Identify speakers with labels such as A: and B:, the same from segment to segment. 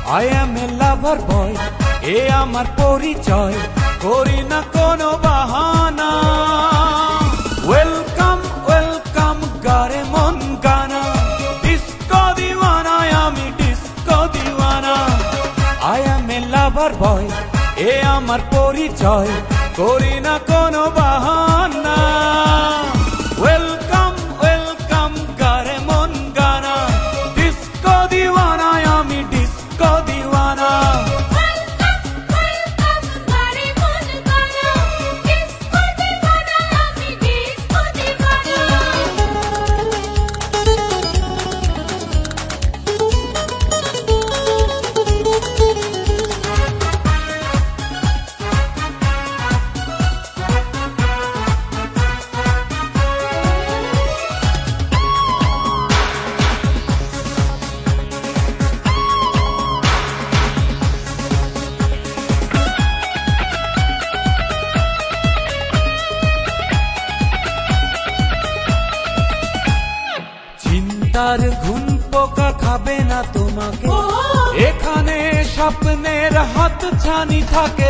A: I am a lover boy, এ আমার পরিচয়, করি না কোনো বাহানা। ওয়েলকাম ওয়েলকাম গারে মন গানা, ডিস্কো দিওয়ানায় আমি ডিস্কো দিওয়ানা। I am a lover boy, এ আমার পরিচয়, করি না কোনো বাহানা। ওয়েলকাম ওয়েলকাম গারে মন গানা, ডিস্কো দিওয়ানায় আমি ডিস্কো দিওয়ানা। চিন্তার ঘুন পোকা খাবে না তোমাকে, এখানে স্বপ্নের হাত ছানি থাকে।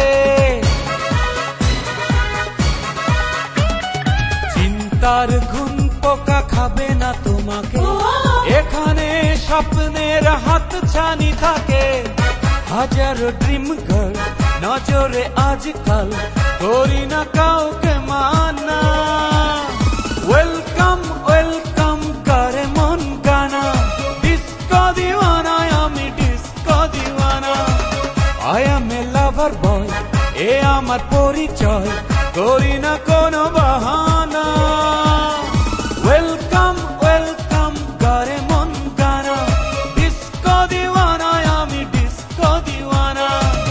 A: চিন্তার ঘুন পোকা খাবে না তোমাকে, এখানে স্বপ্নের হাত ছানি থাকে। হাজারো ড্রিম গার্ল নজরে আজকাল, করি না কাউকে মানা। ওয়েলকাম ওয়েলকাম গারে মন গানা, ডিস্কো দিওয়ানায় আমি ডিস্কো দিওয়ানা। I am a lover boy, এ আমার পরিচয়, করি না কোনো বাহানা। ওয়েলকাম ওয়েলকাম গারে মন গানা, ডিস্কো দিওয়ানায় আমি ডিস্কো দিওয়ানা।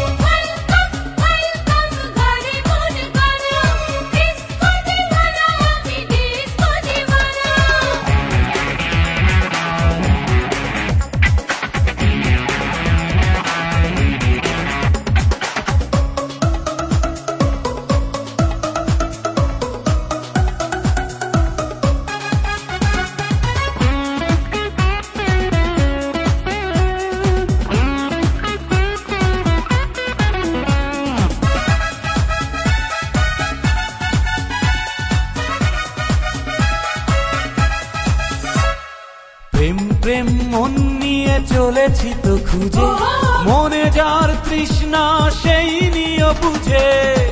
A: প্রেম প্রেম মন নিয়ে চলেছি তো খুঁজে, মনে যার তৃষ্ণা সেই নিয়ে বুঝে।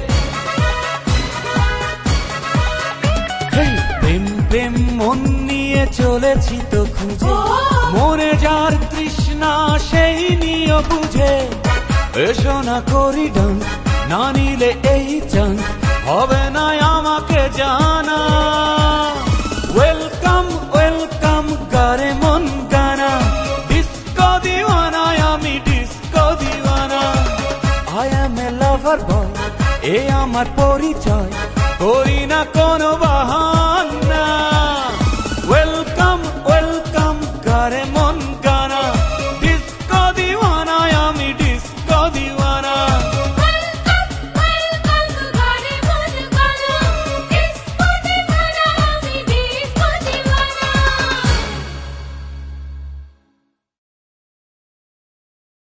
A: প্রেম প্রেম মন নিয়ে চলেছি তো খুঁজে, মনে যার তৃষ্ণা সেই নিয়ে বুঝে। এসো না করি ডান্স, না নিলে এই চান্স হবে না আমাকে জানা। ওয়েলকাম ওয়েলকাম গারে মন গানা, ডিস্কো দিওয়ানায় আমি ডিস্কো দিওয়ানা। I am a lover boy, এ আমার পরিচয়, করি না কোনো বাহানা।